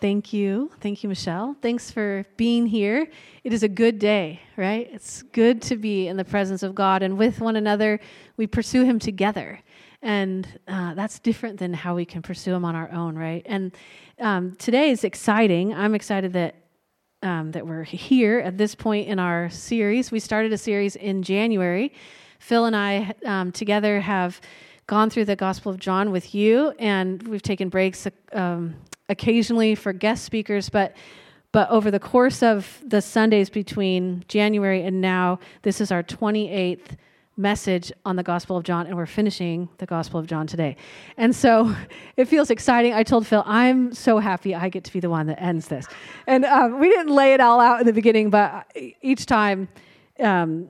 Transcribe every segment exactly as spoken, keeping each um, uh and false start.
Thank you. Thank you, Michelle. Thanks for being here. It is a good day, right? It's good to be in the presence of God, and with one another, we pursue Him together. And uh, that's different than how we can pursue Him on our own, right? And um, today is exciting. I'm excited that um, that we're here at this point in our series. We started a series in January. Phil and I um, together have gone through the Gospel of John with you, and we've taken breaks um, occasionally for guest speakers, but but over the course of the Sundays between January and now, this is our twenty-eighth message on the Gospel of John, and we're finishing the Gospel of John today. And so it feels exciting. I told Phil, I'm so happy I get to be the one that ends this. And um, we didn't lay it all out in the beginning, but each time um,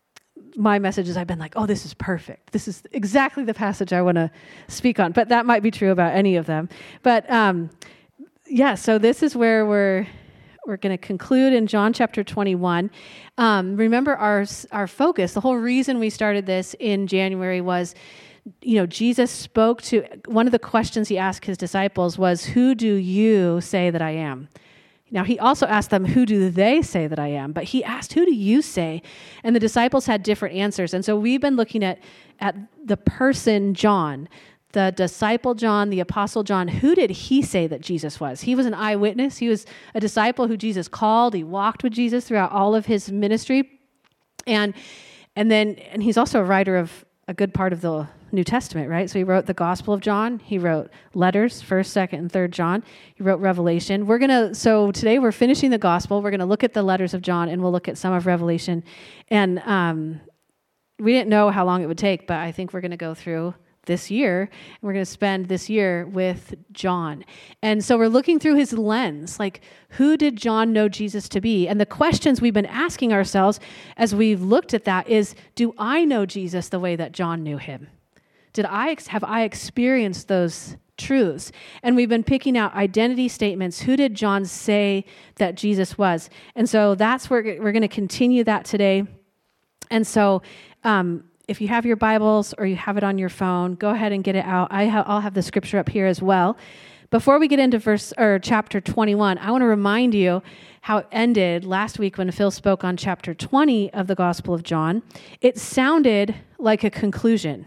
my messages, I've been like, oh, this is perfect. This is exactly the passage I want to speak on. But that might be true about any of them. But um, yeah, so this is where we're we're going to conclude in John chapter twenty-one. Um, remember our our focus. The whole reason we started this in January was, you know, Jesus spoke to, one of the questions he asked his disciples was, who do you say that I am? Now, he also asked them, who do they say that I am? But he asked, who do you say? And the disciples had different answers. And so we've been looking at, at the person John, the disciple John, the apostle John. Who did he say that Jesus was? He was an eyewitness. He was a disciple who Jesus called. He walked with Jesus throughout all of his ministry. And and then and he's also a writer of a good part of the New Testament, right? So he wrote the Gospel of John. He wrote letters, first, second, and third John. He wrote Revelation. We're going to, so today we're finishing the Gospel. We're going to look at the letters of John, and we'll look at some of Revelation. And um, we didn't know how long it would take, but I think we're going to go through this year, and we're going to spend this year with John. And so we're looking through his lens, like, who did John know Jesus to be? And the questions we've been asking ourselves as we've looked at that is, do I know Jesus the way that John knew him? Did I have I experienced those truths? And we've been picking out identity statements. Who did John say that Jesus was? And so that's where we're going to continue that today. And so um, if you have your Bibles or you have it on your phone, go ahead and get it out. I ha- I'll have the scripture up here as well. Before we get into verse or chapter twenty-one, I want to remind you how it ended last week when Phil spoke on chapter twenty of the Gospel of John. It sounded like a conclusion.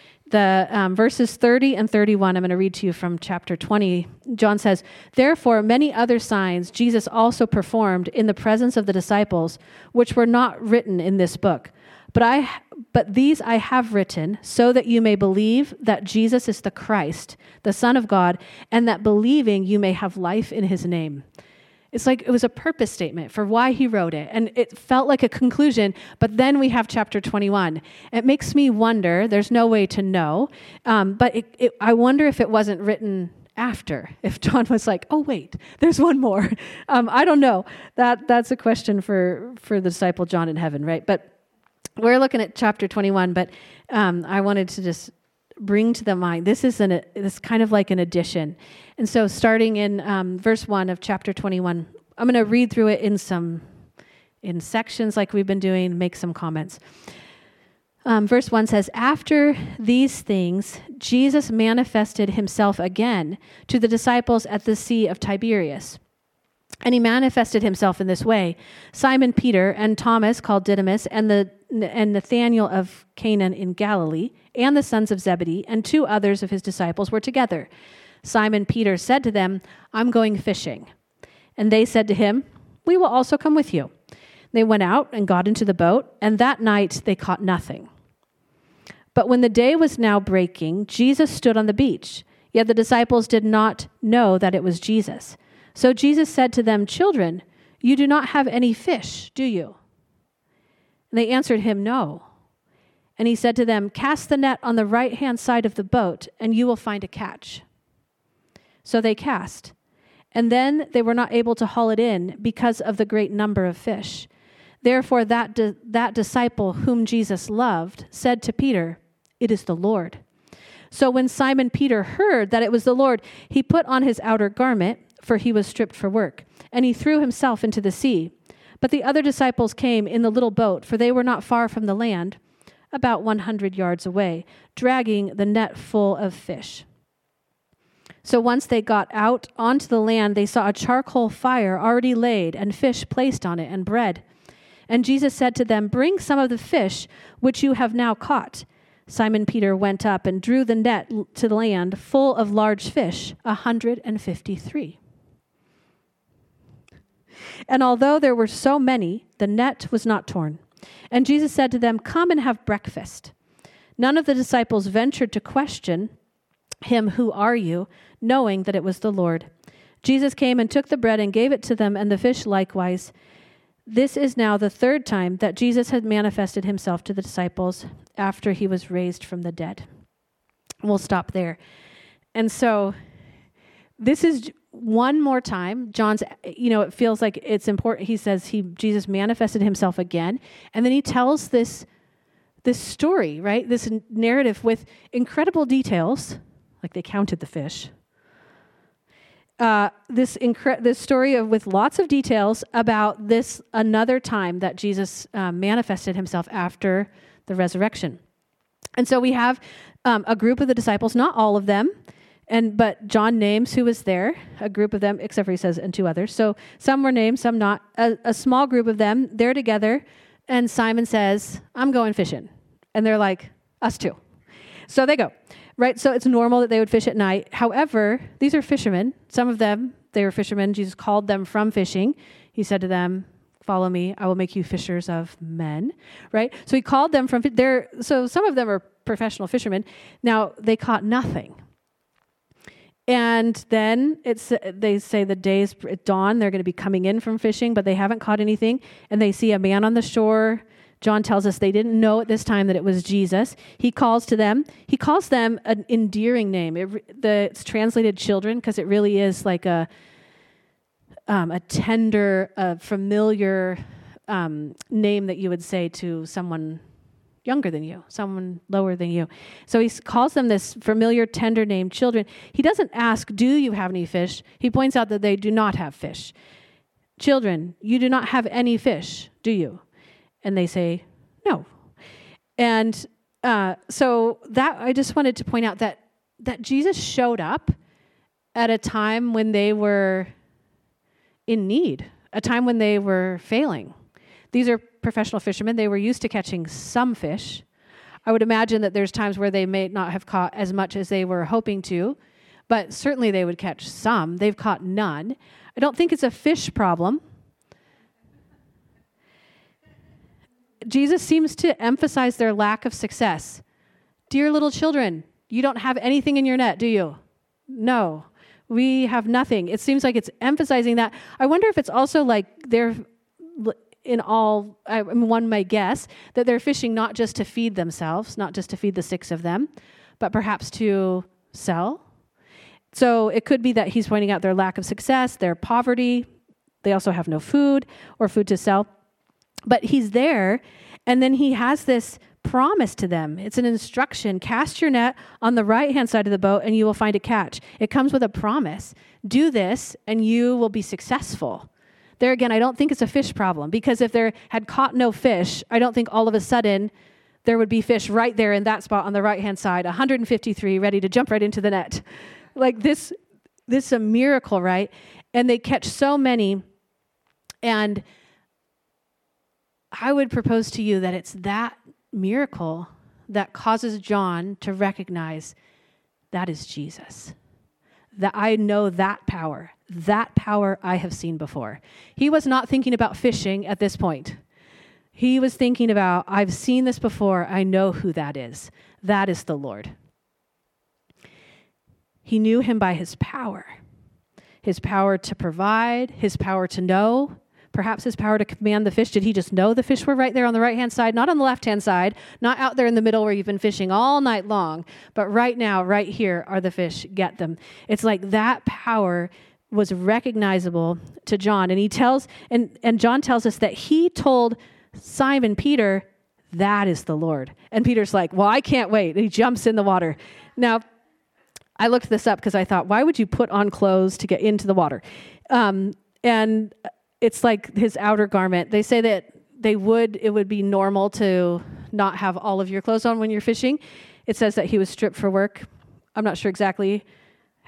The um, verses thirty and thirty-one, I'm going to read to you from chapter twenty. John says, therefore, many other signs Jesus also performed in the presence of the disciples, which were not written in this book. But I, but these I have written so that you may believe that Jesus is the Christ, the Son of God, and that believing you may have life in his name. It's like it was a purpose statement for why he wrote it. And it felt like a conclusion, but then we have chapter twenty-one. It makes me wonder, there's no way to know, um, but it, it, I wonder if it wasn't written after, if John was like, oh, wait, there's one more. Um, I don't know. That That's a question for, for the disciple John in heaven, right? But we're looking at chapter twenty-one, but um, I wanted to just bring to the mind, this is an this kind of like an addition. And so starting in um, verse one of chapter twenty-one, I'm going to read through it in some, in sections like we've been doing, make some comments. Um, verse one says, after these things, Jesus manifested himself again to the disciples at the Sea of Tiberias. And he manifested himself in this way. Simon Peter and Thomas, called Didymus, and the and Nathanael of Canaan in Galilee, and the sons of Zebedee, and two others of his disciples were together. Simon Peter said to them, I'm going fishing. And they said to him, we will also come with you. They went out and got into the boat, and that night they caught nothing. But when the day was now breaking, Jesus stood on the beach, yet the disciples did not know that it was Jesus. So Jesus said to them, children, you do not have any fish, do you? And they answered him, no. And he said to them, cast the net on the right-hand side of the boat, and you will find a catch. So they cast. And then they were not able to haul it in because of the great number of fish. Therefore that, di- that disciple whom Jesus loved said to Peter, it is the Lord. So when Simon Peter heard that it was the Lord, he put on his outer garment, for he was stripped for work, and he threw himself into the sea. But the other disciples came in the little boat, for they were not far from the land, about one hundred yards away, dragging the net full of fish. So once they got out onto the land, they saw a charcoal fire already laid and fish placed on it and bread. And Jesus said to them, "Bring some of the fish which you have now caught." Simon Peter went up and drew the net to the land full of large fish, a hundred and fifty-three. And although there were so many, the net was not torn. And Jesus said to them, "Come and have breakfast." None of the disciples ventured to question him, "Who are you?" knowing that it was the Lord. Jesus came and took the bread and gave it to them, and the fish likewise. This is now the third time that Jesus had manifested himself to the disciples after he was raised from the dead. We'll stop there. And so this is one more time. John's, you know, it feels like it's important. He says he Jesus manifested himself again, and then he tells this this story, right? This narrative with incredible details, like they counted the fish. Uh, this incre- this story of with lots of details about this another time that Jesus uh, manifested himself after the resurrection. And so we have um, a group of the disciples, not all of them, and but John names who was there, a group of them, except for he says, and two others. So some were named, some not. A, a small group of them, they're together, and Simon says, "I'm going fishing." And they're like, "Us too." So they go. Right, so it's normal that they would fish at night. However, these are fishermen. Some of them, they were fishermen. Jesus called them from fishing. He said to them, "Follow me. I will make you fishers of men." Right? So he called them from there. So some of them are professional fishermen. Now they caught nothing. And then it's they say the days at dawn. They're going to be coming in from fishing, but they haven't caught anything. And they see a man on the shore. John tells us they didn't know at this time that it was Jesus. He calls to them. He calls them an endearing name. It, the, it's translated children because it really is like a um, a tender, a familiar um, name that you would say to someone younger than you, someone lower than you. So he calls them this familiar, tender name, children. He doesn't ask, "Do you have any fish?" He points out that they do not have fish. "Children, you do not have any fish, do you?" And they say, "No." And uh, so that I just wanted to point out that that Jesus showed up at a time when they were in need, a time when they were failing. These are professional fishermen. They were used to catching some fish. I would imagine that there's times where they may not have caught as much as they were hoping to, but certainly they would catch some. They've caught none. I don't think it's a fish problem. Jesus seems to emphasize their lack of success. "Dear little children, you don't have anything in your net, do you?" "No, we have nothing." It seems like it's emphasizing that. I wonder if it's also like they're in all, I mean, one might guess, that they're fishing not just to feed themselves, not just to feed the six of them, but perhaps to sell. So it could be that he's pointing out their lack of success, their poverty. They also have no food or food to sell. But he's there, and then he has this promise to them. It's an instruction. "Cast your net on the right-hand side of the boat, and you will find a catch." It comes with a promise. Do this, and you will be successful. There again, I don't think it's a fish problem, because if there had caught no fish, I don't think all of a sudden there would be fish right there in that spot on the right-hand side, one hundred fifty-three, ready to jump right into the net. Like this, this is a miracle, right? And they catch so many, and I would propose to you that it's that miracle that causes John to recognize that is Jesus. That I know that power. That power I have seen before. He was not thinking about fishing at this point. He was thinking about, I've seen this before. I know who that is. That is the Lord. He knew him by his power. His power to provide, his power to know, perhaps his power to command the fish. Did he just know the fish were right there on the right-hand side, not on the left-hand side, not out there in the middle where you've been fishing all night long, but right now, right here are the fish, get them. It's like that power was recognizable to John. And he tells, and, and John tells us that he told Simon Peter, that is the Lord. And Peter's like, well, I can't wait. And he jumps in the water. Now, I looked this up because I thought, why would you put on clothes to get into the water? Um, and it's like his outer garment. They say that they would, it would be normal to not have all of your clothes on when you're fishing. It says that he was stripped for work. I'm not sure exactly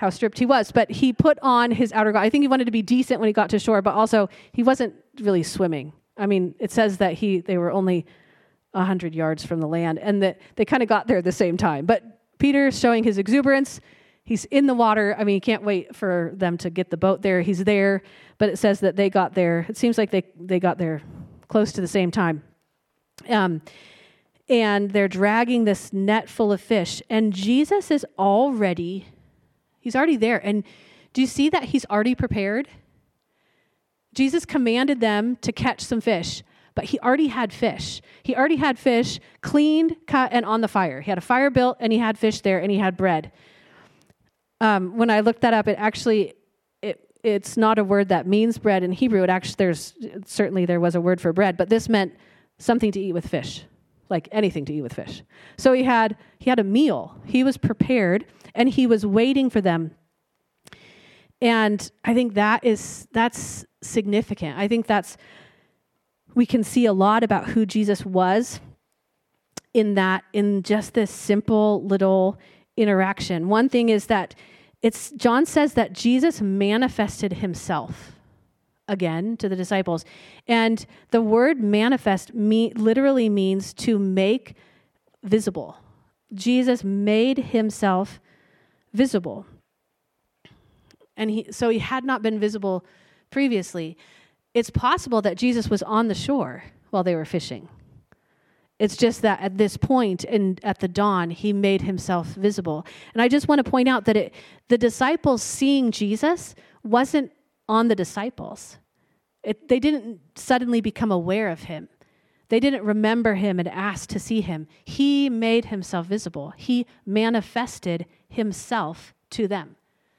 how stripped he was. But he put on his outer garment. I think he wanted to be decent when he got to shore, but also he wasn't really swimming. I mean, it says that he they were only one hundred yards from the land, and that they kind of got there at the same time. But Peter's showing his exuberance. He's in the water. I mean, you can't wait for them to get the boat there. He's there, but it says that they got there. It seems like they, they got there close to the same time. Um, and they're dragging this net full of fish, and Jesus is already, he's already there. And do you see that he's already prepared? Jesus commanded them to catch some fish, but he already had fish. He already had fish cleaned, cut, and on the fire. He had a fire built, and he had fish there, and he had bread. Um, when I looked that up, it actually, it, it's not a word that means bread in Hebrew. It actually, there's, certainly there was a word for bread, but this meant something to eat with fish, like anything to eat with fish. So he had, he had a meal. He was prepared, and he was waiting for them. And I think that is, that's significant. I think that's, we can see a lot about who Jesus was in that, in just this simple little interaction. One thing is that it's, John says that Jesus manifested himself again to the disciples. And the word manifest me, literally means to make visible. Jesus made himself visible. And he, so he had not been visible previously. It's possible that Jesus was on the shore while they were fishing. It's just that at this point in at the dawn, he made himself visible. And I just want to point out that it, the disciples seeing Jesus wasn't on the disciples. It, they didn't suddenly become aware of him. They didn't remember him and ask to see him. He made himself visible. He manifested himself to them.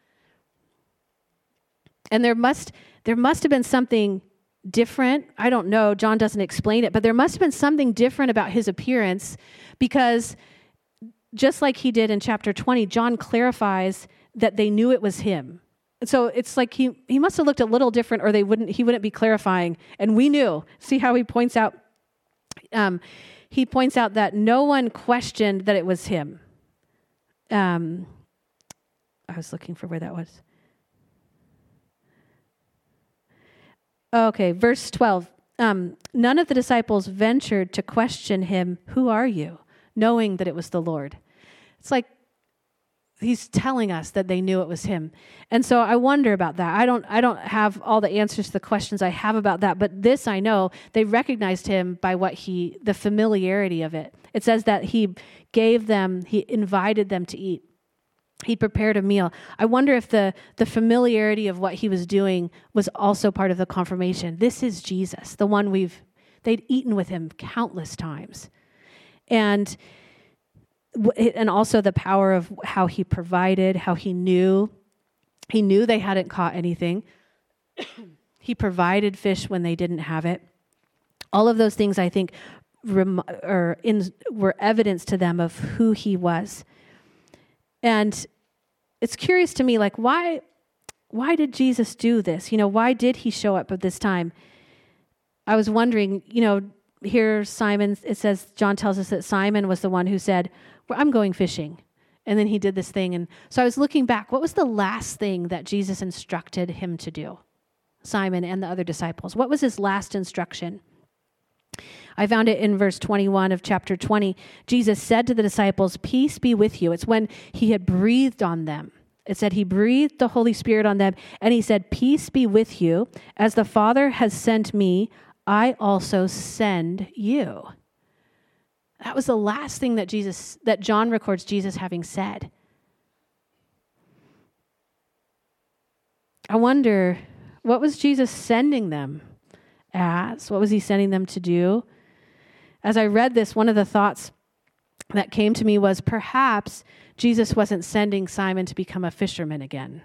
And there must there must have been something different. I don't know. John doesn't explain it, but there must have been something different about his appearance, because just like he did in chapter twenty, John clarifies that they knew it was him. So it's like he, he must have looked a little different, or they wouldn't he wouldn't be clarifying. And we knew. See how he points out um, he points out that no one questioned that it was him. Um, I was looking for where that was. Okay, verse twelve. Um, none of the disciples ventured to question him, "Who are you?" knowing that it was the Lord. It's like he's telling us that they knew it was him. And so I wonder about that. I don't I don't have all the answers to the questions I have about that, but this I know, they recognized him by what he, the familiarity of it. It says that he gave them, he invited them to eat. He prepared a meal. I wonder if the, the familiarity of what he was doing was also part of the confirmation. This is Jesus, the one we've, they'd eaten with him countless times. And, and also the power of how he provided, how he knew. He knew they hadn't caught anything. He provided fish when they didn't have it. All of those things, I think, rem, or in, were evidence to them of who he was. And it's curious to me, like, why why did Jesus do this? You know, why did he show up at this time? I was wondering, you know, here Simon, it says, John tells us that Simon was the one who said, well, I'm going fishing. And then he did this thing. And so I was looking back, what was the last thing that Jesus instructed him to do? Simon and the other disciples. What was his last instruction? I found it in verse twenty-one of chapter twenty. Jesus said to the disciples, "Peace be with you." It's when he had breathed on them. It said he breathed the Holy Spirit on them, and he said, "Peace be with you. As the Father has sent me, I also send you." That was the last thing that Jesus, that John records Jesus having said. I wonder, what was Jesus sending them as? What was he sending them to do? As I read this, one of the thoughts that came to me was perhaps Jesus wasn't sending Simon to become a fisherman again.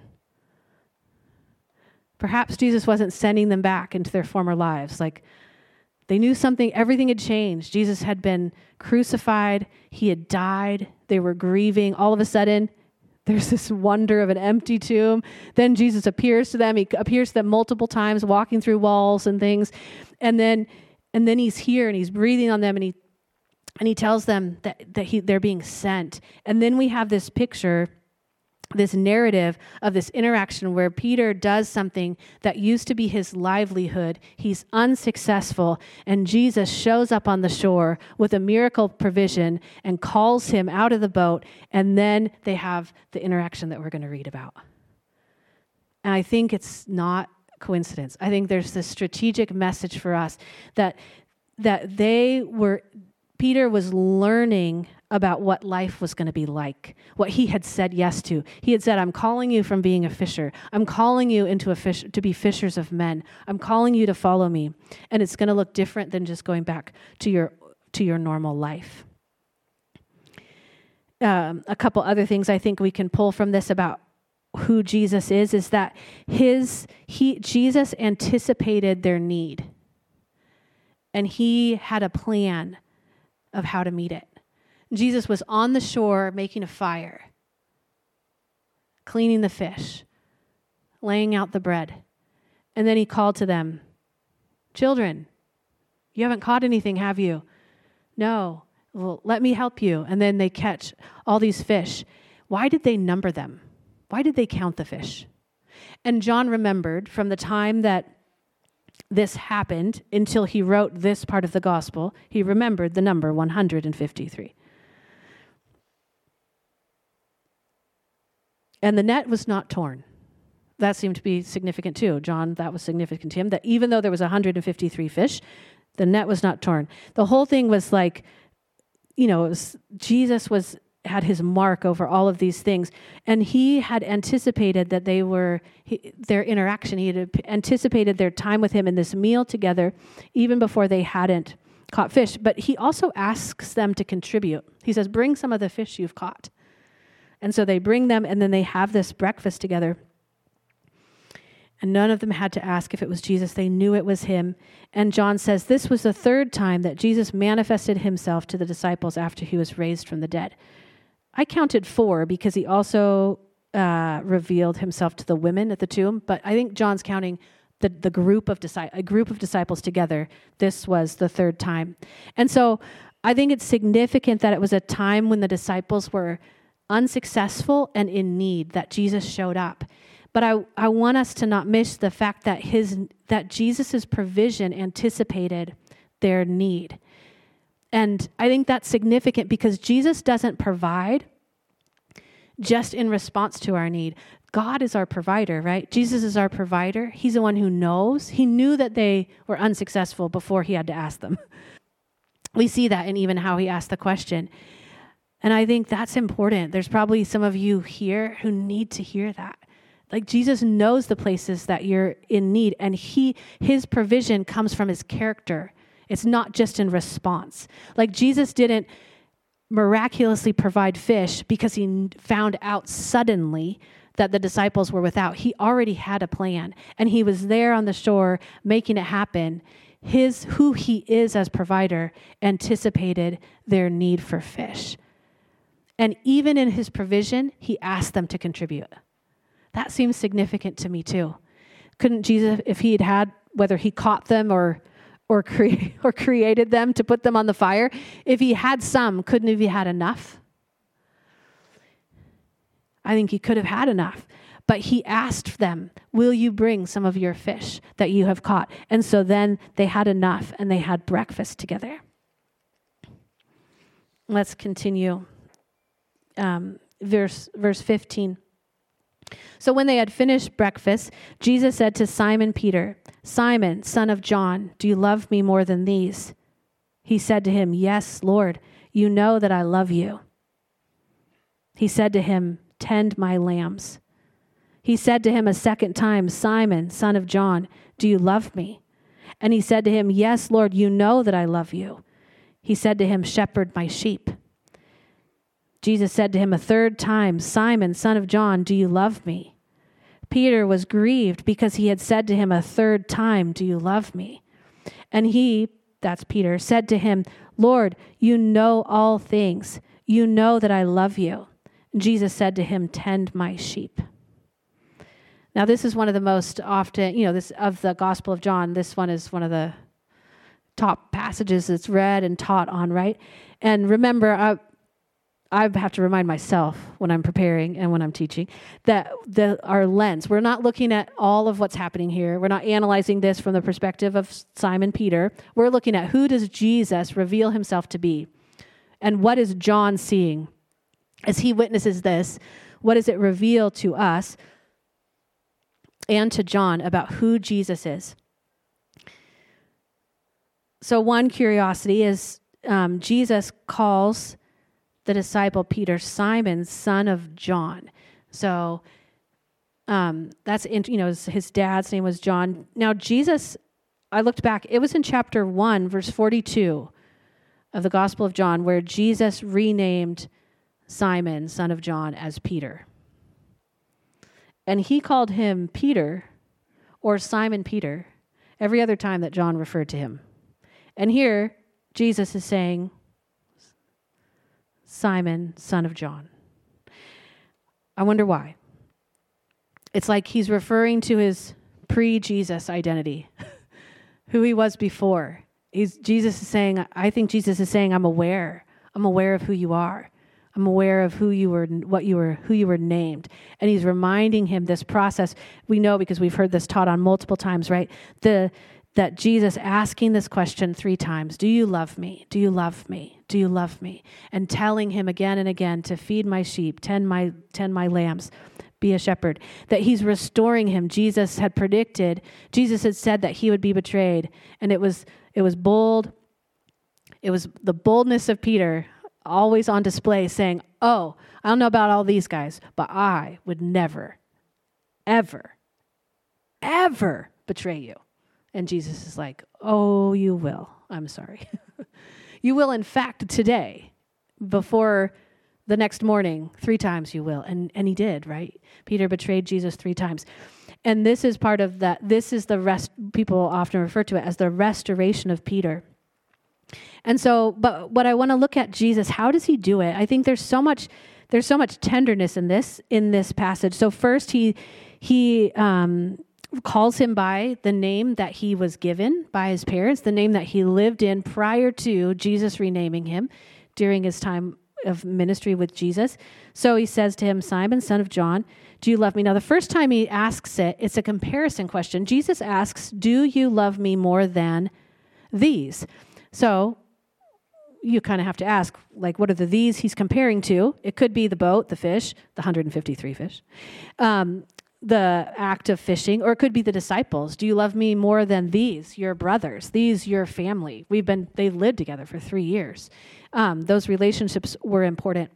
Perhaps Jesus wasn't sending them back into their former lives. Like they knew something, everything had changed. Jesus had been crucified. He had died. They were grieving. All of a sudden, there's this wonder of an empty tomb. Then Jesus appears to them. He appears to them multiple times, walking through walls and things. And then and then he's here and he's breathing on them, and he and he tells them that, that he they're being sent. And then we have this picture this narrative of this interaction where Peter does something that used to be his livelihood. He's unsuccessful, and Jesus shows up on the shore with a miracle provision and calls him out of the boat, and then they have the interaction that we're going to read about. And I think it's not coincidence. I think there's this strategic message for us that that they were, Peter was learning about what life was going to be like, what he had said yes to. He had said, I'm calling you from being a fisher. I'm calling you into a fish to be fishers of men. I'm calling you to follow me. And it's going to look different than just going back to your to your normal life. Um, a couple other things I think we can pull from this about who Jesus is, is that his he Jesus anticipated their need. And he had a plan of how to meet it. Jesus was on the shore making a fire, cleaning the fish, laying out the bread. And then he called to them, children, you haven't caught anything, have you? No. Well, let me help you. And then they catch all these fish. Why did they number them? Why did they count the fish? And John remembered from the time that this happened until he wrote this part of the gospel, he remembered the number one hundred fifty-three. And the net was not torn. That seemed to be significant too. John, that was significant to him, that even though there was one hundred fifty-three fish, the net was not torn. The whole thing was like, you know, it was, Jesus was had his mark over all of these things, and he had anticipated that they were, he, their interaction, he had anticipated their time with him in this meal together, even before they hadn't caught fish. But he also asks them to contribute. He says, bring some of the fish you've caught. And so they bring them, and then they have this breakfast together. And none of them had to ask if it was Jesus. They knew it was him. And John says this was the third time that Jesus manifested himself to the disciples after he was raised from the dead. I counted four because he also uh, revealed himself to the women at the tomb. But I think John's counting the, the group of disci- a group of disciples together. This was the third time. And so I think it's significant that it was a time when the disciples were unsuccessful and in need, that Jesus showed up. But I, I want us to not miss the fact that his that Jesus's provision anticipated their need. And I think that's significant because Jesus doesn't provide just in response to our need. God is our provider, right? Jesus is our provider. He's the one who knows. He knew that they were unsuccessful before he had to ask them. We see that in even how he asked the question. And I think that's important. There's probably some of you here who need to hear that. Like Jesus knows the places that you're in need, and he his provision comes from his character. It's not just in response. Like Jesus didn't miraculously provide fish because he found out suddenly that the disciples were without. He already had a plan, and he was there on the shore making it happen. His who he is as provider anticipated their need for fish. And even in his provision, he asked them to contribute. That seems significant to me too. Couldn't Jesus, if he had had, whether he caught them or or, cre- or created them to put them on the fire, if he had some, couldn't have he had enough? I think he could have had enough. But he asked them, will you bring some of your fish that you have caught? And so then they had enough, and they had breakfast together. Let's continue. Um, verse verse fifteen. So when they had finished breakfast, Jesus said to Simon Peter, Simon, son of John, do you love me more than these? He said to him, yes, Lord, you know that I love you. He said to him, tend my lambs. He said to him a second time, Simon, son of John, do you love me? And he said to him, yes, Lord, you know that I love you. He said to him, shepherd my sheep. Jesus said to him a third time, Simon, son of John, do you love me? Peter was grieved because he had said to him a third time, do you love me? And he, that's Peter, said to him, Lord, you know all things. You know that I love you. And Jesus said to him, tend my sheep. Now, this is one of the most often, you know, this of the Gospel of John. This one is one of the top passages that's read and taught on, right? And remember, uh, I have to remind myself when I'm preparing and when I'm teaching that the, our lens, we're not looking at all of what's happening here. We're not analyzing this from the perspective of Simon Peter. We're looking at who does Jesus reveal himself to be, and what is John seeing as he witnesses this? What does it reveal to us and to John about who Jesus is? So one curiosity is um, Jesus calls the disciple Peter Simon, son of John. So um, that's, in, you know, his, his dad's name was John. Now Jesus, I looked back, it was in chapter one, verse forty-two of the Gospel of John, where Jesus renamed Simon, son of John, as Peter. And he called him Peter, or Simon Peter, every other time that John referred to him. And here, Jesus is saying, Simon, son of John. I wonder why. It's like he's referring to his pre-Jesus identity, who he was before. He's, Jesus is saying, I think Jesus is saying, I'm aware. I'm aware of who you are. I'm aware of who you were, what you were, who you were named. And he's reminding him this process. We know because we've heard this taught on multiple times, right? The that Jesus asking this question three times, do you love me? Do you love me? Do you love me? And telling him again and again to feed my sheep, tend my, tend my lambs, be a shepherd. That he's restoring him. Jesus had predicted, Jesus had said that he would be betrayed. And it was, it was bold. It was the boldness of Peter always on display saying, oh, I don't know about all these guys, but I would never, ever, ever betray you. And Jesus is like, oh, you will. I'm sorry. You will, in fact, today, before the next morning, three times you will. And and he did, right? Peter betrayed Jesus three times. And this is part of that. This is the rest, people often refer to it as the restoration of Peter. And so, but what I want to look at Jesus, how does he do it? I think there's so much, there's so much tenderness in this, in this passage. So first he, he, um, calls him by the name that he was given by his parents, the name that he lived in prior to Jesus renaming him during his time of ministry with Jesus. So he says to him, Simon, son of John, do you love me? Now, the first time he asks it, it's a comparison question. Jesus asks, do you love me more than these? So you kind of have to ask, like, what are the these he's comparing to? It could be the boat, the fish, the one hundred fifty-three fish. Um, the act of fishing, or it could be the disciples. Do you love me more than these, your brothers, these, your family? We've been, they lived together for three years. Um, those relationships were important.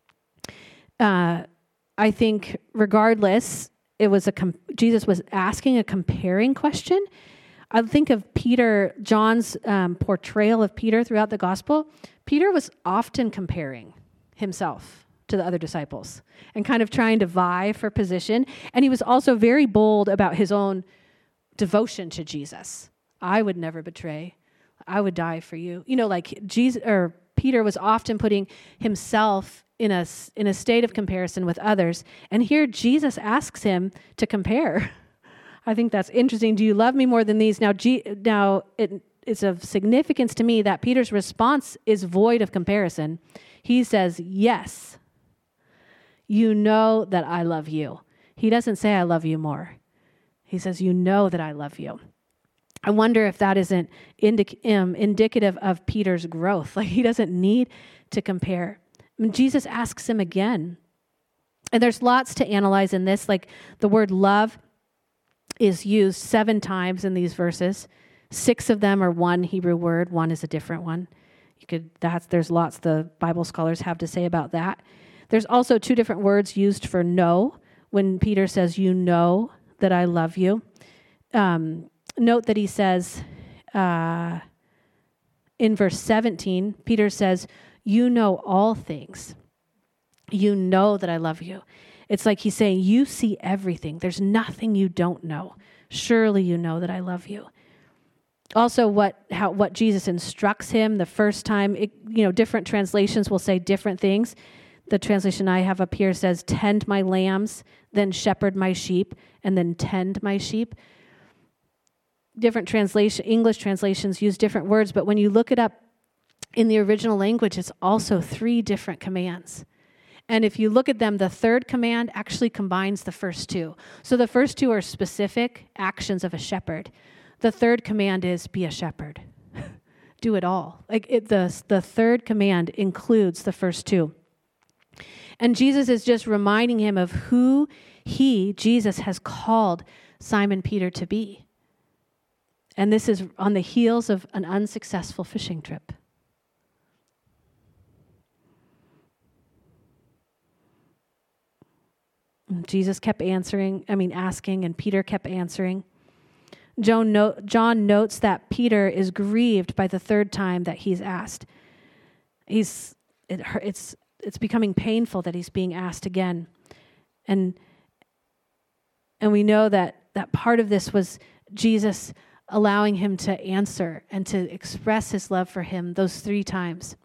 Uh, I think regardless, it was a, com- Jesus was asking a comparing question. I think of Peter, John's um, portrayal of Peter throughout the gospel. Peter was often comparing himself to the other disciples and kind of trying to vie for position. And he was also very bold about his own devotion to Jesus. I would never betray. I would die for you. You know, like Jesus or Peter was often putting himself in a, in a state of comparison with others. And here Jesus asks him to compare. I think that's interesting. Do you love me more than these? Now, G, now it, it's of significance to me that Peter's response is void of comparison. He says, yes. You know that I love you. He doesn't say I love you more. He says, you know that I love you. I wonder if that isn't indic- um, indicative of Peter's growth. Like he doesn't need to compare. I mean, Jesus asks him again. And there's lots to analyze in this. Like the word love is used seven times in these verses. Six of them are one Hebrew word. One is a different one. You could, that's, there's lots the Bible scholars have to say about that. There's also two different words used for know when Peter says, you know that I love you. Um, note that he says uh, in verse seventeen, Peter says, you know all things. You know that I love you. It's like he's saying, you see everything. There's nothing you don't know. Surely you know that I love you. Also, what how what Jesus instructs him the first time, it, you know, different translations will say different things. The translation I have up here says, tend my lambs, then shepherd my sheep, and then tend my sheep. Different translation, English translations use different words, but when you look it up in the original language, it's also three different commands. And if you look at them, the third command actually combines the first two. So the first two are specific actions of a shepherd. The third command is be a shepherd. Do it all. Like it, the, the third command includes the first two. And Jesus is just reminding him of who he, Jesus, has called Simon Peter to be. And this is on the heels of an unsuccessful fishing trip. Jesus kept answering, I mean, asking, and Peter kept answering. John, no, John notes that Peter is grieved by the third time that he's asked. He's it, it's it's becoming painful that he's being asked again, and and we know that that part of this was Jesus allowing him to answer and to express his love for him those three times,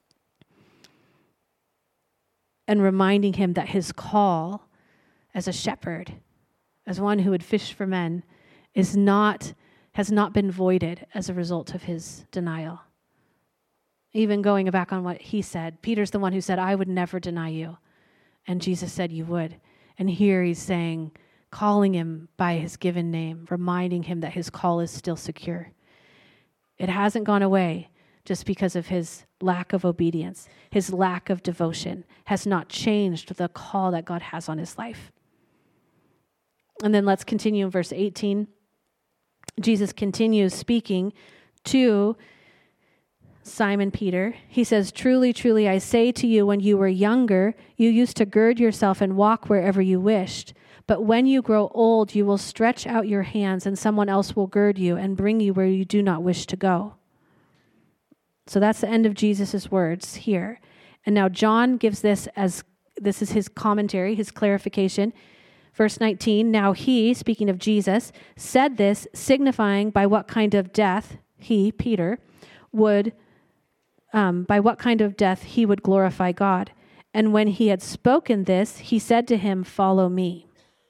and reminding him that his call as a shepherd, as one who would fish for men, is not, has not been voided as a result of his denial. Even going back on what he said, Peter's the one who said, I would never deny you. And Jesus said you would. And here he's saying, calling him by his given name, reminding him that his call is still secure. It hasn't gone away just because of his lack of obedience. His lack of devotion has not changed the call that God has on his life. And then let's continue in verse eighteen. Jesus continues speaking to Simon Peter. He says, truly, truly, I say to you, when you were younger, you used to gird yourself and walk wherever you wished. But when you grow old, you will stretch out your hands and someone else will gird you and bring you where you do not wish to go. So that's the end of Jesus' words here. And now John gives this as, this is his commentary, his clarification. Verse nineteen, now he, speaking of Jesus, said this, signifying by what kind of death he, Peter, would, um, by what kind of death he would glorify God. And when he had spoken this, he said to him, follow me.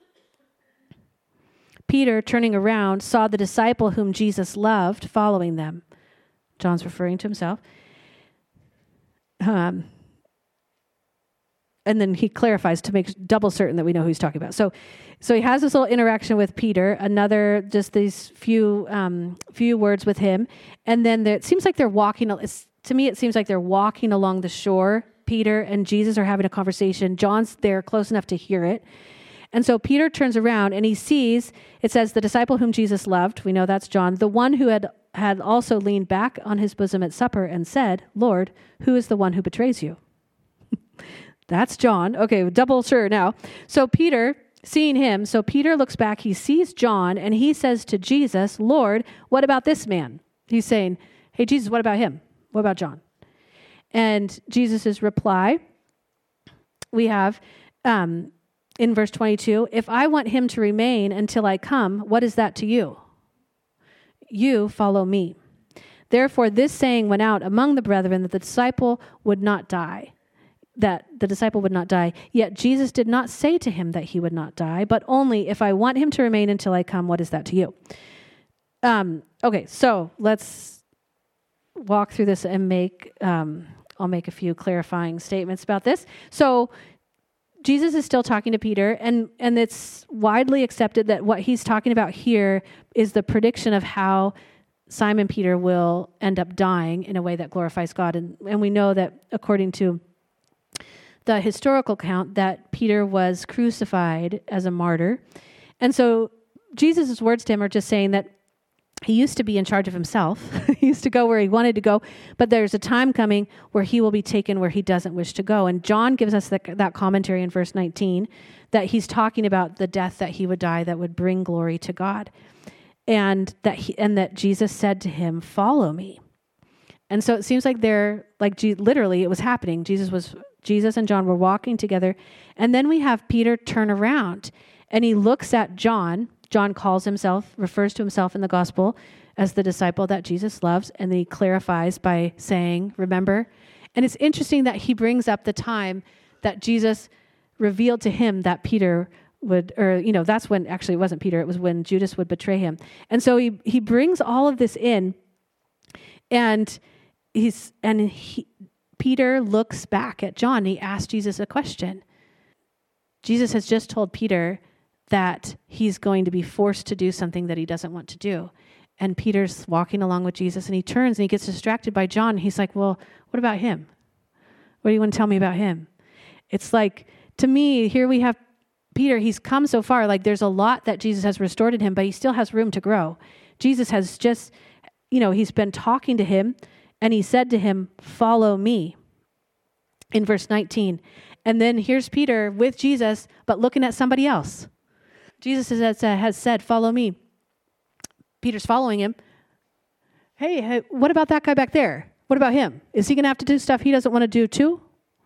Peter, turning around, saw the disciple whom Jesus loved following them. John's referring to himself. Um, and then he clarifies to make double certain that we know who he's talking about. So, so he has this little interaction with Peter, another, just these few, um, few words with him. And then there, it seems like they're walking, it's, to me, it seems like they're walking along the shore. Peter and Jesus are having a conversation. John's there close enough to hear it. And so Peter turns around and he sees, it says, the disciple whom Jesus loved, we know that's John, the one who had, had also leaned back on his bosom at supper and said, Lord, who is the one who betrays you? That's John. Okay, double sure now. So Peter, seeing him, so Peter looks back, he sees John, and he says to Jesus, Lord, what about this man? He's saying, hey, Jesus, what about him? What about John? And Jesus' reply, we have um, in verse twenty-two, if I want him to remain until I come, what is that to you? You follow me. Therefore, this saying went out among the brethren that the disciple would not die. that the disciple would not die. Yet Jesus did not say to him that he would not die, but only, if I want him to remain until I come, what is that to you? Um, okay, so let's walk through this and make, um, I'll make a few clarifying statements about this. So Jesus is still talking to Peter, and, and it's widely accepted that what he's talking about here is the prediction of how Simon Peter will end up dying in a way that glorifies God. And, and we know that according to the historical account that Peter was crucified as a martyr. And so Jesus' words to him are just saying that he used to be in charge of himself. He used to go where he wanted to go, but there's a time coming where he will be taken where he doesn't wish to go. And John gives us that, that commentary in verse nineteen that he's talking about the death that he would die that would bring glory to God. And that he, and that Jesus said to him, follow me. And so it seems like they're, like G- literally it was happening. Jesus was Jesus and John were walking together. And then we have Peter turn around and he looks at John. John calls himself, refers to himself in the gospel as the disciple that Jesus loves. And then he clarifies by saying, remember? And it's interesting that he brings up the time that Jesus revealed to him that Peter would, or, you know, that's when, actually it wasn't Peter, it was when Judas would betray him. And so he, he brings all of this in. And he's and he, Peter looks back at John and he asks Jesus a question. Jesus has just told Peter that he's going to be forced to do something that he doesn't want to do. And Peter's walking along with Jesus and he turns and he gets distracted by John. He's like, well, what about him? What do you want to tell me about him? It's like, to me, here we have Peter, he's come so far. Like there's a lot that Jesus has restored in him, but he still has room to grow. Jesus has just, you know, he's been talking to him and he said to him, follow me in verse nineteen. And then here's Peter with Jesus, but looking at somebody else. Jesus has, has said, follow me. Peter's following him. Hey, hey, what about that guy back there? What about him? Is he going to have to do stuff he doesn't want to do too?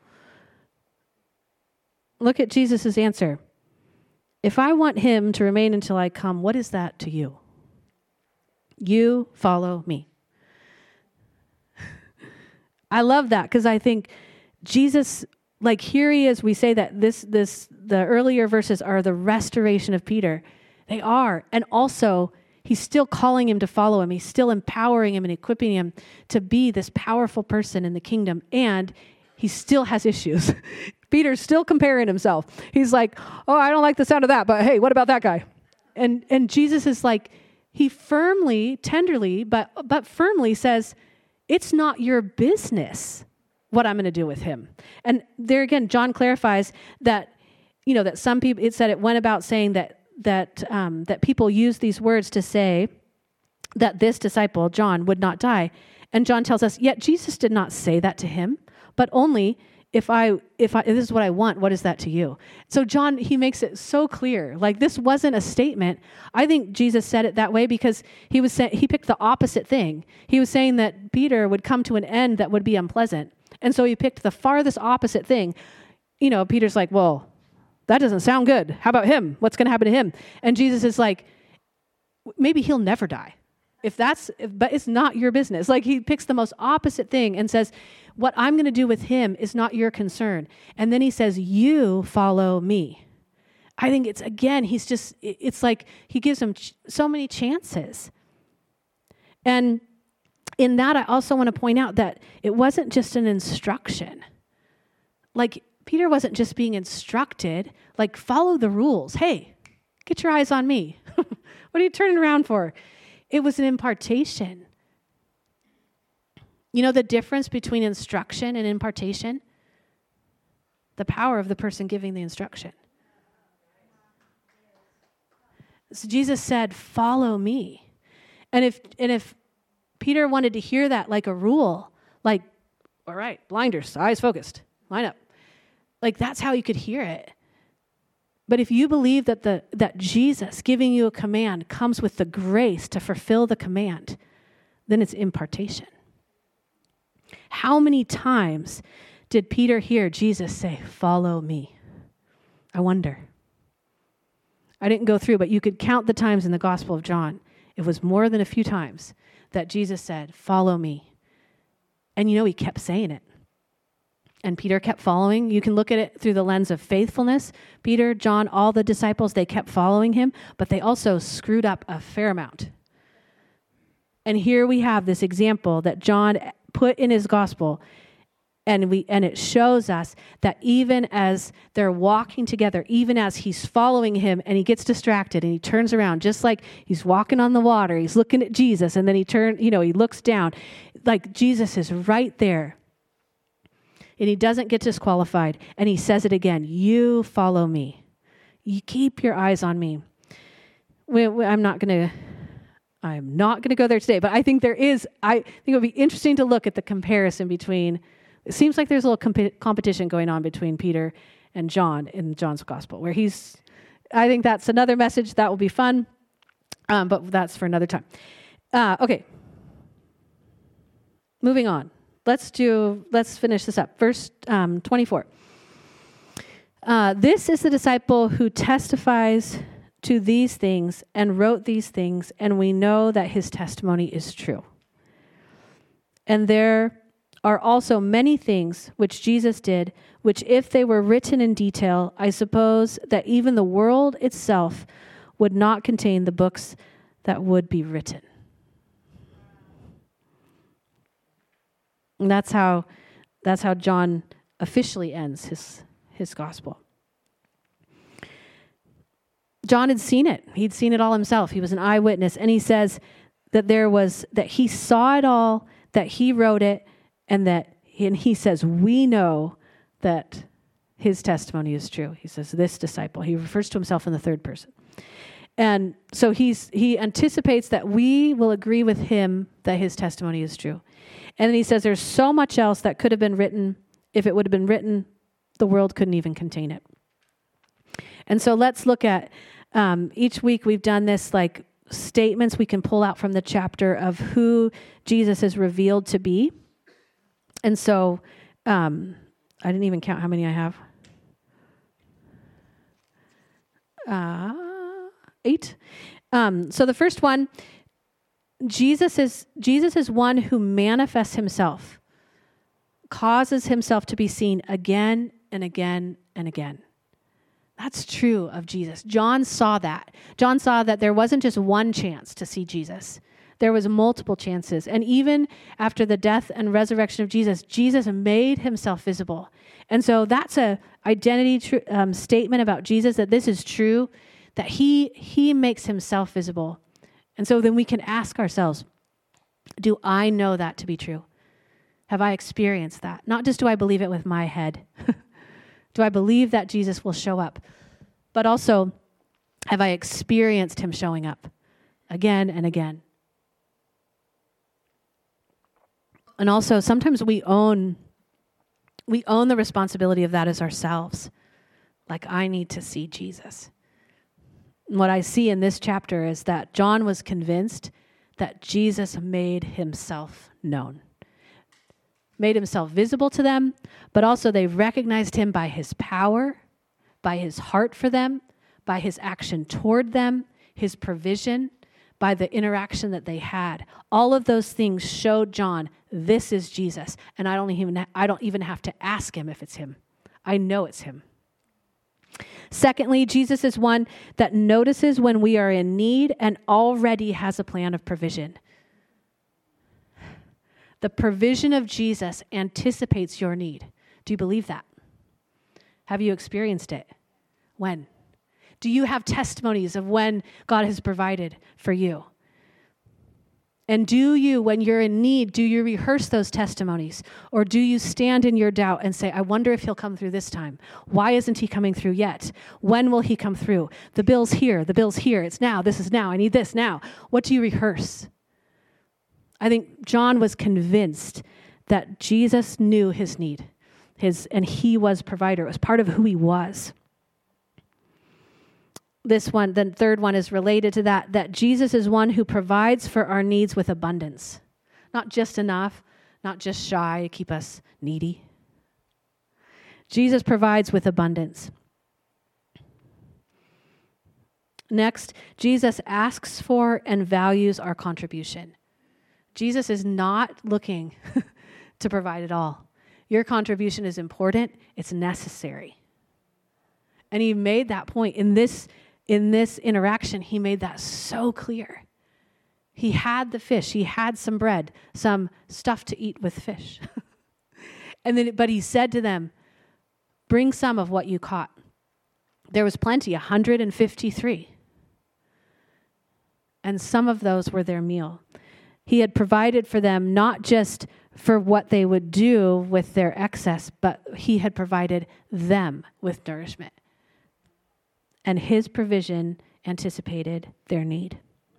Look at Jesus' answer. If I want him to remain until I come, what is that to you? You follow me. I love that because I think Jesus, like here he is, we say that this, this, the earlier verses are the restoration of Peter. They are. And also, he's still calling him to follow him. He's still empowering him and equipping him to be this powerful person in the kingdom. And he still has issues. Peter's still comparing himself. He's like, oh, I don't like the sound of that, but hey, what about that guy? And and Jesus is like, he firmly, tenderly, but but firmly says, it's not your business what I'm going to do with him. And there again, John clarifies that, you know, that some people, it said it went about saying that that um, that people use these words to say that this disciple, John, would not die. And John tells us, yet Jesus did not say that to him, but only if I, if I, if this is what I want, what is that to you? So John, he makes it so clear. Like this wasn't a statement. I think Jesus said it that way because he was saying, he picked the opposite thing. He was saying that Peter would come to an end that would be unpleasant. And so he picked the farthest opposite thing. You know, Peter's like, well, that doesn't sound good. How about him? What's going to happen to him? And Jesus is like, maybe he'll never die. If that's, if, but it's not your business. Like he picks the most opposite thing and says, what I'm going to do with him is not your concern. And then he says, you follow me. I think it's, again, he's just, it's like he gives him ch- so many chances. And in that, I also want to point out that it wasn't just an instruction. Like Peter wasn't just being instructed, like follow the rules. Hey, get your eyes on me. What are you turning around for? It was an impartation. You know the difference between instruction and impartation? The power of the person giving the instruction. So Jesus said, follow me. And if and if Peter wanted to hear that like a rule, like, all right, blinders, eyes focused, line up. Like that's how you could hear it. But if you believe that the that Jesus giving you a command comes with the grace to fulfill the command, then it's impartation. How many times did Peter hear Jesus say, follow me? I wonder. I didn't go through, but you could count the times in the Gospel of John. It was more than a few times that Jesus said, follow me. And you know, he kept saying it. And Peter kept following. You can look at it through the lens of faithfulness. Peter, John, all the disciples, they kept following him, but they also screwed up a fair amount. And here we have this example that John put in his gospel, and we and it shows us that even as they're walking together, even as he's following him and he gets distracted and he turns around, just like he's walking on the water, he's looking at Jesus, and then he turn, you know, he looks down, like Jesus is right there. And he doesn't get disqualified. And he says it again, you follow me. You keep your eyes on me. We, we, I'm not going to, I'm not going to go there today, but I think there is, I think it would be interesting to look at the comparison between, it seems like there's a little comp- competition going on between Peter and John in John's gospel, where he's, I think that's another message that will be fun, um, but that's for another time. Uh, okay. Moving on. Let's do, let's finish this up. Verse um, twenty-four. Uh, this is the disciple who testifies to these things and wrote these things, and we know that his testimony is true. And there are also many things which Jesus did, which if they were written in detail, I suppose that even the world itself would not contain the books that would be written. And that's how that's how John officially ends his his gospel. John had seen it. He'd seen it all himself. He was an eyewitness, and he says that there was that he saw it all, that he wrote it, and that and he says we know that his testimony is true. He says this disciple. He refers to himself in the third person. And so he's he anticipates that we will agree with him that his testimony is true. And then he says there's so much else that could have been written. If it would have been written, the world couldn't even contain it. And so let's look at, um, each week we've done this like statements we can pull out from the chapter of who Jesus is revealed to be. And so um, I didn't even count how many I have. Uh, eight. Um, so the first one, Jesus is Jesus is one who manifests himself, causes himself to be seen again and again and again. That's true of Jesus. John saw that. John saw that there wasn't just one chance to see Jesus. There was multiple chances. And even after the death and resurrection of Jesus, Jesus made himself visible. And so that's a identity tr- um, statement about Jesus, that this is true, that he he makes himself visible. And so then we can ask ourselves, do I know that to be true? Have I experienced that? Not just do I believe it with my head. Do I believe that Jesus will show up? But also, have I experienced him showing up again and again? And also, sometimes we own we own the responsibility of that as ourselves. Like, I need to see Jesus. And what I see in this chapter is that John was convinced that Jesus made himself known. Made himself visible to them, but also they recognized him by his power, by his heart for them, by his action toward them, his provision, by the interaction that they had. All of those things showed John, this is Jesus, and I don't even I don't even have to ask him if it's him. I know it's him. Secondly, Jesus is one that notices when we are in need and already has a plan of provision. The provision of Jesus anticipates your need. Do you believe that? Have you experienced it? When? Do you have testimonies of when God has provided for you? And do you, when you're in need, do you rehearse those testimonies? Or do you stand in your doubt and say, I wonder if he'll come through this time? Why isn't he coming through yet? When will he come through? The bill's here, the bill's here. It's now, this is now, I need this now. What do you rehearse? I think John was convinced that Jesus knew his need, his, and he was provider. It was part of who he was. This one, the third one is related to that, that Jesus is one who provides for our needs with abundance. Not just enough, not just shy to keep us needy. Jesus provides with abundance. Next, Jesus asks for and values our contribution. Jesus is not looking to provide it all. Your contribution is important. It's necessary. And he made that point in this In this interaction, he made that so clear. He had the fish. He had some bread, some stuff to eat with fish. and then, But he said to them, bring some of what you caught. There was plenty, one hundred fifty-three. And some of those were their meal. He had provided for them not just for what they would do with their excess, but he had provided them with nourishment. And his provision anticipated their need.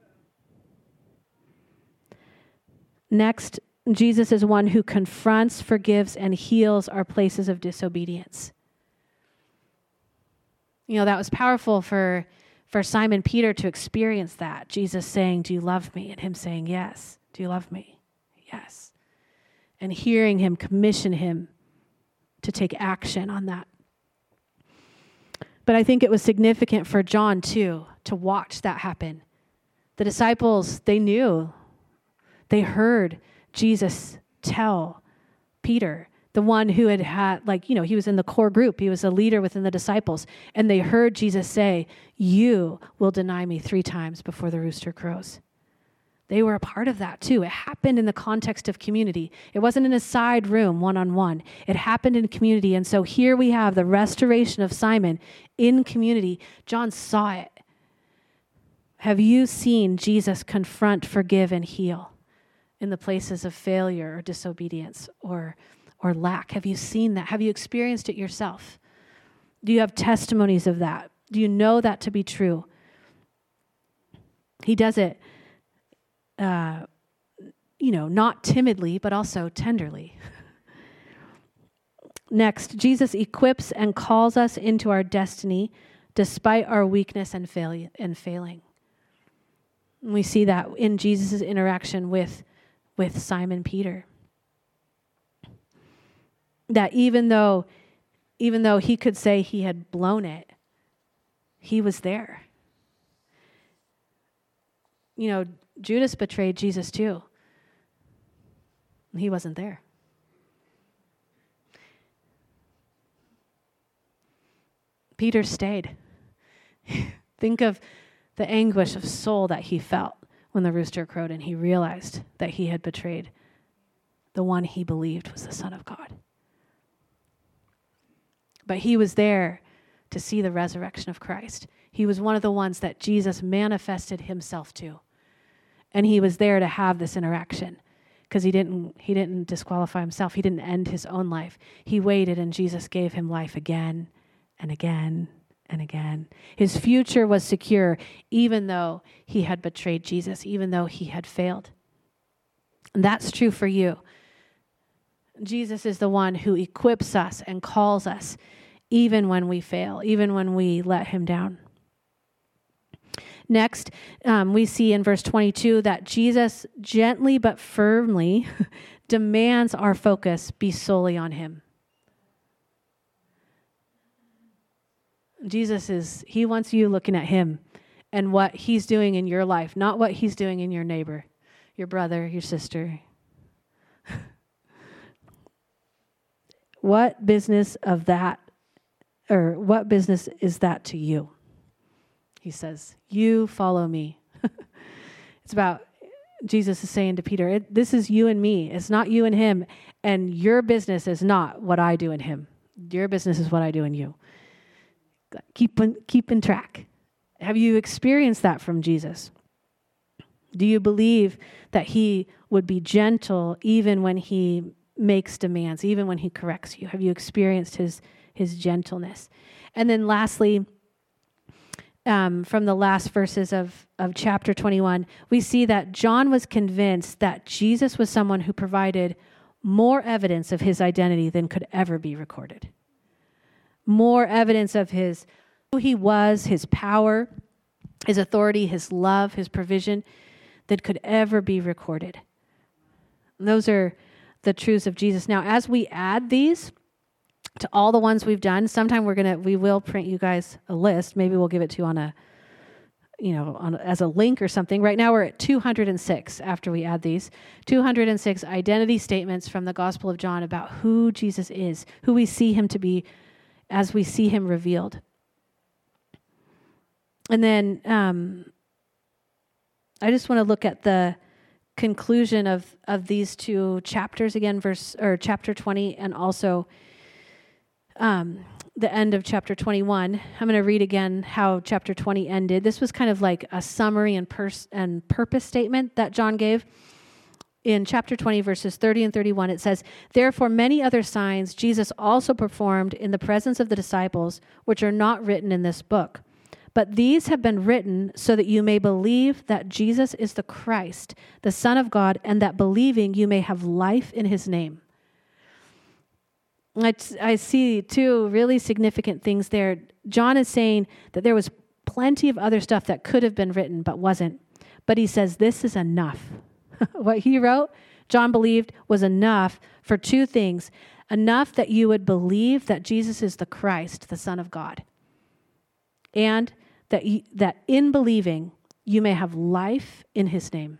Next, Jesus is one who confronts, forgives, and heals our places of disobedience. You know, that was powerful for, for Simon Peter to experience that. Jesus saying, do you love me? And him saying, yes. Do you love me? Yes. And hearing him commission him to take action on that. But I think it was significant for John, too, to watch that happen. The disciples, they knew. They heard Jesus tell Peter, the one who had had, like, you know, he was in the core group. He was a leader within the disciples. And they heard Jesus say, you will deny me three times before the rooster crows. They were a part of that too. It happened in the context of community. It wasn't in a side room, one-on-one. It happened in community. And so here we have the restoration of Simon in community. John saw it. Have you seen Jesus confront, forgive, and heal in the places of failure or disobedience or, or lack? Have you seen that? Have you experienced it yourself? Do you have testimonies of that? Do you know that to be true? He does it Uh, you know, not timidly, but also tenderly. Next, Jesus equips and calls us into our destiny despite our weakness and fail- and failing. And we see that in Jesus' interaction with, with Simon Peter. That even though, even though he could say he had blown it, he was there. You know, Judas betrayed Jesus too. He wasn't there. Peter stayed. Think of the anguish of soul that he felt when the rooster crowed and he realized that he had betrayed the one he believed was the Son of God. But he was there to see the resurrection of Christ. He was one of the ones that Jesus manifested himself to. And he was there to have this interaction because he didn't he didn't disqualify himself. He didn't end his own life. He waited and Jesus gave him life again and again and again. His future was secure even though he had betrayed Jesus, even though he had failed. And that's true for you. Jesus is the one who equips us and calls us even when we fail, even when we let him down. Next, um, we see in verse twenty-two that Jesus gently but firmly demands our focus be solely on him. Jesus is, he wants you looking at him and what he's doing in your life, not what he's doing in your neighbor, your brother, your sister. What business of that, or what business is that to you? He says, you follow me. It's about, Jesus is saying to Peter, it, this is you and me. It's not you and him. And your business is not what I do in him. Your business is what I do in you. Keep in, keep in track. Have you experienced that from Jesus? Do you believe that he would be gentle even when he makes demands, even when he corrects you? Have you experienced his, his gentleness? And then lastly, Um, from the last verses of, of chapter twenty-one, we see that John was convinced that Jesus was someone who provided more evidence of his identity than could ever be recorded. More evidence of his, who he was, his power, his authority, his love, his provision, that could ever be recorded. And those are the truths of Jesus. Now, as we add these to all the ones we've done, sometime we're gonna we will print you guys a list. Maybe we'll give it to you on a, you know, on as a link or something. Right now we're at two hundred six after we add these. two hundred six identity statements from the Gospel of John about who Jesus is, who we see him to be as we see him revealed. And then um, I just want to look at the conclusion of, of these two chapters again, verse or chapter twenty, and also Um, the end of chapter twenty-one. I'm going to read again how chapter twenty ended. This was kind of like a summary and, pers- and purpose statement that John gave. In chapter twenty, verses thirty and thirty-one, it says, "Therefore many other signs Jesus also performed in the presence of the disciples, which are not written in this book. But these have been written so that you may believe that Jesus is the Christ, the Son of God, and that believing you may have life in his name." I, I see two really significant things there. John is saying that there was plenty of other stuff that could have been written but wasn't. But he says this is enough. What he wrote, John believed, was enough for two things. Enough that you would believe that Jesus is the Christ, the Son of God. And that, you, that in believing, you may have life in his name.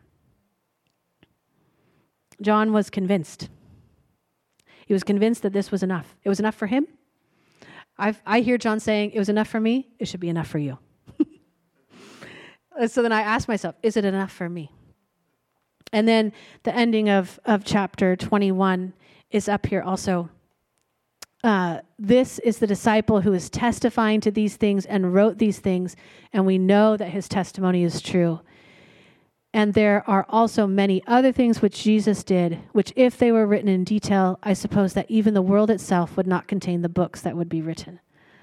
John was convinced. He was convinced that this was enough. It was enough for him. I've, I hear John saying, it was enough for me, it should be enough for you. So then I asked myself, is it enough for me? And then the ending of, of chapter twenty-one is up here also. Uh, this is the disciple who is testifying to these things and wrote these things, and we know that his testimony is true. And there are also many other things which Jesus did, which if they were written in detail, I suppose that even the world itself would not contain the books that would be written.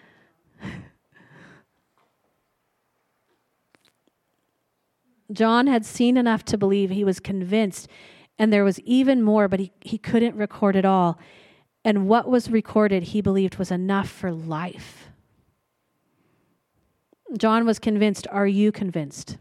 John had seen enough to believe. He was convinced, and there was even more, but he, he couldn't record it all. And what was recorded, he believed, was enough for life. John was convinced. Are you convinced?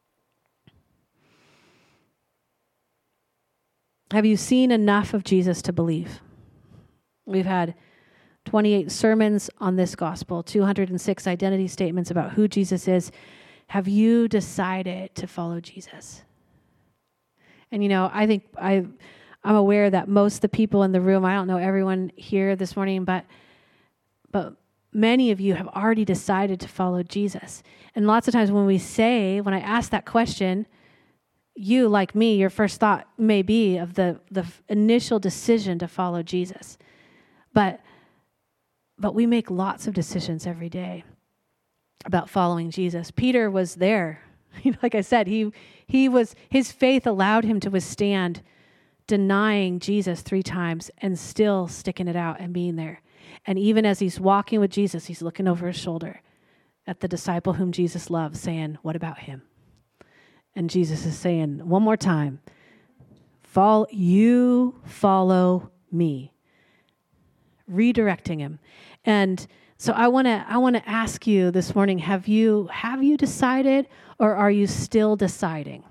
Have you seen enough of Jesus to believe? We've had twenty-eight sermons on this gospel, two hundred six identity statements about who Jesus is. Have you decided to follow Jesus? And, you know, I think I, I'm aware that most of the people in the room, I don't know everyone here this morning, but but many of you have already decided to follow Jesus. And lots of times when we say, when I ask that question, you, like me, your first thought may be of the, the initial decision to follow Jesus. But but we make lots of decisions every day about following Jesus. Peter was there. Like I said, he he was his faith allowed him to withstand denying Jesus three times and still sticking it out and being there. And even as he's walking with Jesus, he's looking over his shoulder at the disciple whom Jesus loves, saying, "What about him?" And Jesus is saying, one more time, "Follow, you follow me." Redirecting him. And so I want to I want to ask you this morning, have you have you decided, or are you still deciding?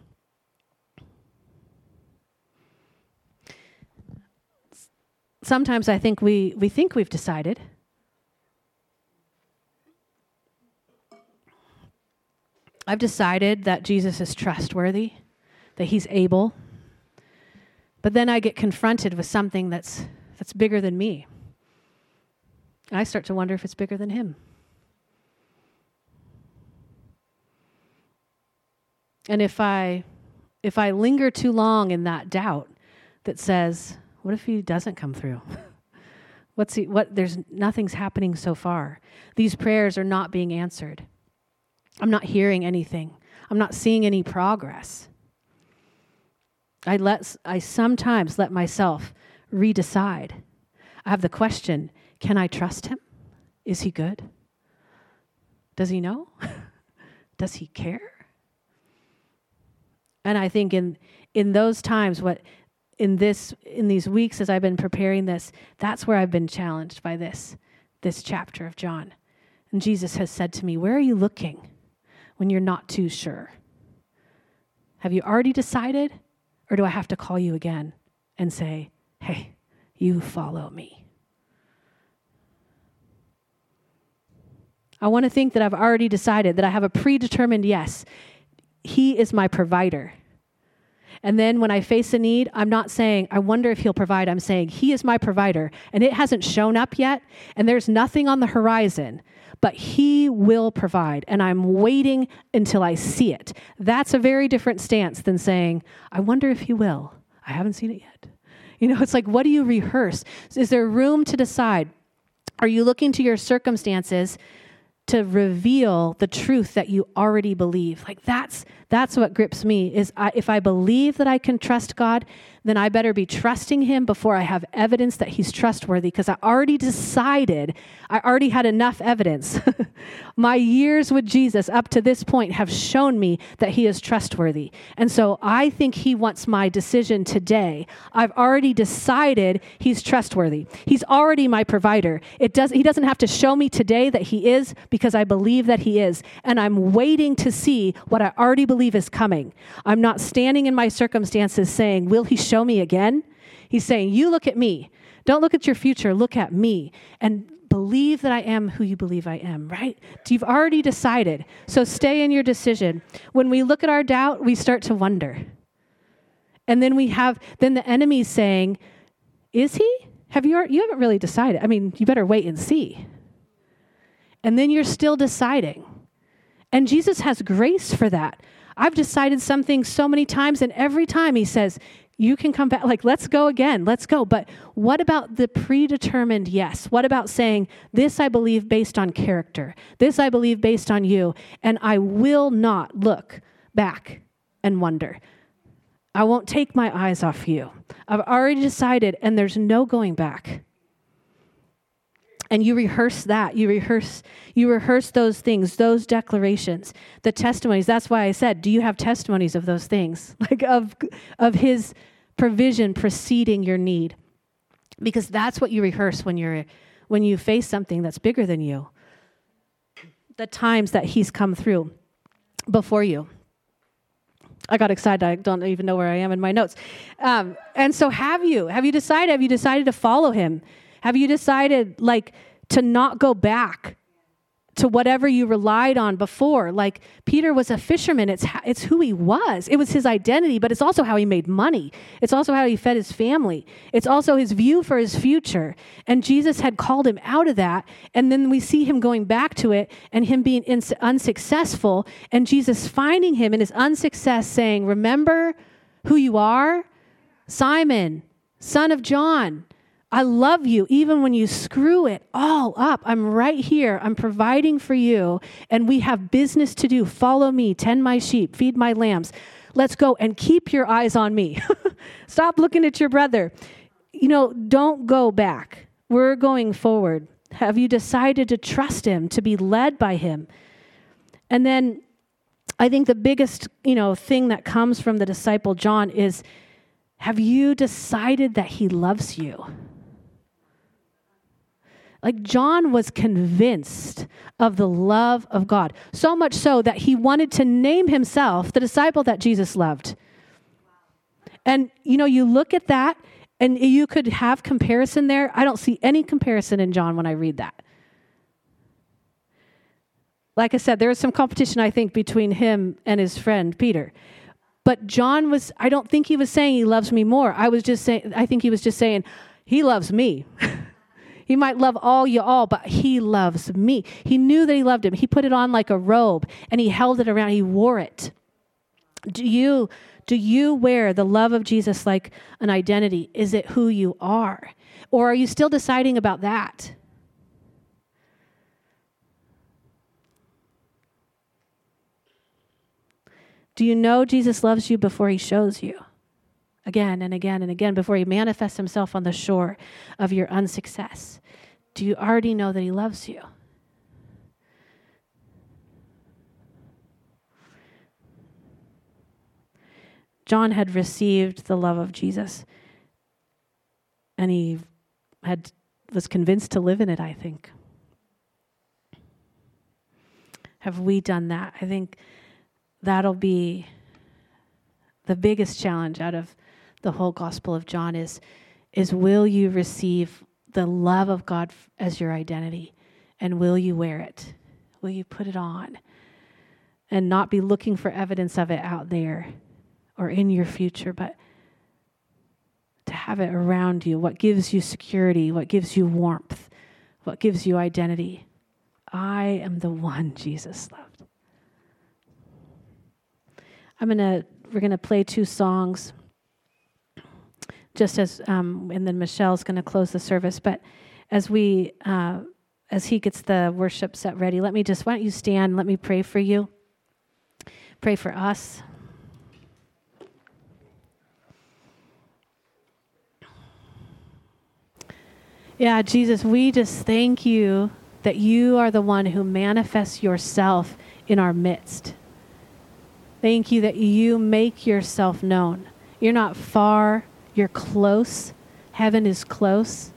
Sometimes I think we we think we've decided. I've decided that Jesus is trustworthy, that he's able. But then I get confronted with something that's that's bigger than me. And I start to wonder if it's bigger than him. And if I if I linger too long in that doubt that says, what if he doesn't come through? What's he, what there's nothing's happening so far. These prayers are not being answered. I'm not hearing anything. I'm not seeing any progress. I let I sometimes let myself redecide. I have the question, can I trust him? Is he good? Does he know? Does he care? And I think in in those times, what in this in these weeks as I've been preparing this, that's where I've been challenged by this, this chapter of John. And Jesus has said to me, where are you looking when you're not too sure? Have you already decided? Or do I have to call you again and say, hey, you follow me? I want to think that I've already decided, that I have a predetermined yes. He is my provider. And then when I face a need, I'm not saying, I wonder if he'll provide. I'm saying, he is my provider. And it hasn't shown up yet, and there's nothing on the horizon, but he will provide. And I'm waiting until I see it. That's a very different stance than saying, I wonder if he will. I haven't seen it yet. You know, it's like, what do you rehearse? Is there room to decide? Are you looking to your circumstances to reveal the truth that you already believe? Like that's that's what grips me, is I, if I believe that I can trust God, then I better be trusting him before I have evidence that he's trustworthy, because I already decided, I already had enough evidence. My years with Jesus up to this point have shown me that he is trustworthy. And so I think he wants my decision today. I've already decided he's trustworthy. He's already my provider. It does, he doesn't have to show me today that he is, because I believe that he is. And I'm waiting to see what I already believe is coming. I'm not standing in my circumstances saying, will he show me again? He's saying, you look at me. Don't look at your future. Look at me. And believe that I am who you believe I am, right? You've already decided. So stay in your decision. When we look at our doubt, we start to wonder. And then we have, then the enemy's saying, is he? Have you, you haven't really decided. I mean, you better wait and see. And then you're still deciding. And Jesus has grace for that. I've decided something so many times, and every time he says, you can come back, like, let's go again, let's go. But what about the predetermined yes? What about saying, this I believe based on character, this I believe based on you, and I will not look back and wonder. I won't take my eyes off you. I've already decided, and there's no going back. And you rehearse that. You rehearse, you rehearse those things, those declarations, the testimonies. That's why I said, do you have testimonies of those things? Like of, of his provision preceding your need. Because that's what you rehearse when you're, when you face something that's bigger than you. The times that he's come through before you. I got excited. I don't even know where I am in my notes. Um, and so have you? Have you decided? Have you decided to follow him? Have you decided, like, to not go back to whatever you relied on before? Like, Peter was a fisherman. It's it's who he was. It was his identity, but it's also how he made money. It's also how he fed his family. It's also his view for his future. And Jesus had called him out of that. And then we see him going back to it and him being ins- unsuccessful. And Jesus finding him in his unsuccess saying, remember who you are? Simon, son of John. I love you even when you screw it all up. I'm right here. I'm providing for you. And we have business to do. Follow me. Tend my sheep. Feed my lambs. Let's go and keep your eyes on me. Stop looking at your brother. You know, don't go back. We're going forward. Have you decided to trust him, to be led by him? And then I think the biggest, you know, thing that comes from the disciple John is, have you decided that he loves you? Like, John was convinced of the love of God, so much so that he wanted to name himself the disciple that Jesus loved. And, you know, you look at that and you could have comparison there. I don't see any comparison in John when I read that. Like I said, there was some competition, I think, between him and his friend Peter. But John was, I don't think he was saying he loves me more. I was just saying, I think he was just saying, he loves me. He might love all you all, but he loves me. He knew that he loved him. He put it on like a robe and he held it around. He wore it. Do you, do you wear the love of Jesus like an identity? Is it who you are? Or are you still deciding about that? Do you know Jesus loves you before he shows you? Again and again and again, before he manifests himself on the shore of your unsuccess. Do you already know that he loves you? John had received the love of Jesus, and he had was convinced to live in it, I think. Have we done that? I think that'll be the biggest challenge out of the whole Gospel of John is, is will you receive the love of God as your identity? And will you wear it? Will you put it on? And not be looking for evidence of it out there or in your future, but to have it around you. What gives you security? What gives you warmth? What gives you identity? I am the one Jesus loved. I'm gonna, we're gonna play two songs. Just as, um, and then Michelle's going to close the service. But as we, uh, as he gets the worship set ready, let me just, why don't you stand? Let me pray for you. Pray for us. Yeah, Jesus, we just thank you that you are the one who manifests yourself in our midst. Thank you that you make yourself known. You're not far. You're close. Heaven is close.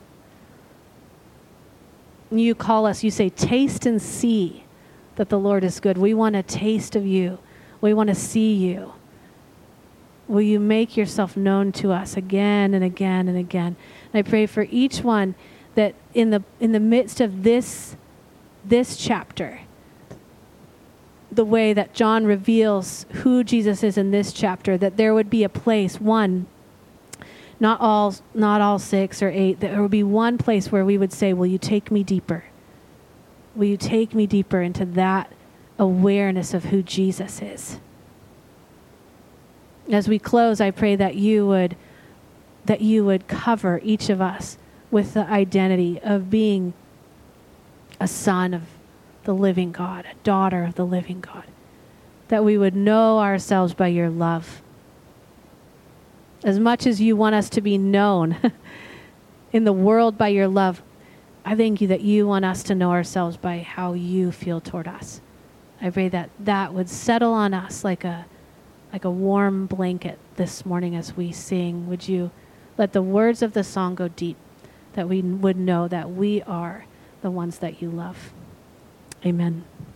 You call us, you say, taste and see that the Lord is good. We want a taste of you. We want to see you. Will you make yourself known to us again and again and again? And I pray for each one that in the in the midst of this, this chapter, the way that John reveals who Jesus is in this chapter, that there would be a place, one, Not all, not all six or eight. There would be one place where we would say, will you take me deeper? Will you take me deeper into that awareness of who Jesus is? As we close, I pray that you would that you would cover each of us with the identity of being a son of the living God, a daughter of the living God. That we would know ourselves by your love. As much as you want us to be known in the world by your love, I thank you that you want us to know ourselves by how you feel toward us. I pray that that would settle on us like a like a warm blanket this morning as we sing. Would you let the words of the song go deep, that we would know that we are the ones that you love. Amen.